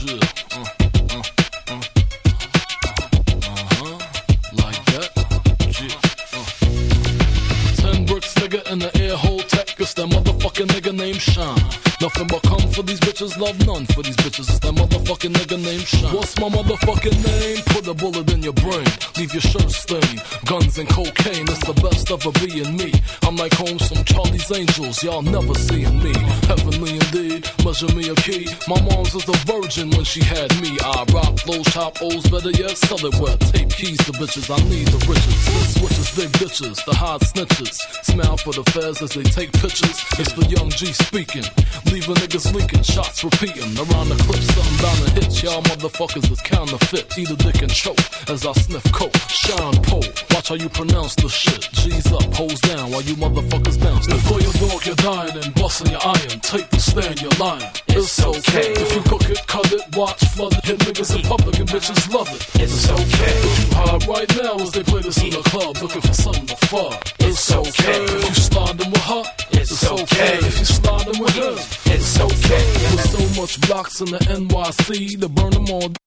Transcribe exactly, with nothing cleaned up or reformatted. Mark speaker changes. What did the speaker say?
Speaker 1: Yeah, uh, uh, uh, uh-huh, like that. Yeah, uh. Ten bricks, nigga, in the air hole tech. It's that motherfucking nigga named Shine. Nothing but come for these bitches, love none for these bitches. It's that motherfucking nigga named Shine. What's my motherfucking name? Put a bullet in your brain, leave your shirt stained. Guns and cocaine, it's the best of a being me. I'm like home from Charlie's Angels, y'all never seeing me. Heavenly indeed, measure me a key. My mom's was a virgin when she had me. I rock flows, chop O's, better yet, sell it wet. Tape keys to bitches, I need the riches. Switches, big bitches, the hot snitches. Smile for the feds as they take pictures. It's the young G speaking. Leaving niggas leaking, shots repeating. Around the clip, something bound to hit. Y'all motherfuckers is counterfeit. Eat a dick and choke as I sniff coke. Shine pole, watch how you pronounce the shit. G's up, hoes down while you motherfuckers bounce. Before you dog, you're dying and busting your iron. Take the stand, you're lying. It's okay. If you cook it, cut it, watch, flood it. Hit niggas in public and bitches love it.
Speaker 2: It's okay.
Speaker 1: If you hide right now as they play this in the club, looking for something to fuck.
Speaker 2: It's okay.
Speaker 1: If you sliding with her,
Speaker 2: it's,
Speaker 1: it's
Speaker 2: okay.
Speaker 1: okay. If you sliding with him,
Speaker 2: it's okay.
Speaker 1: With so much blocks in the N Y C to burn them all.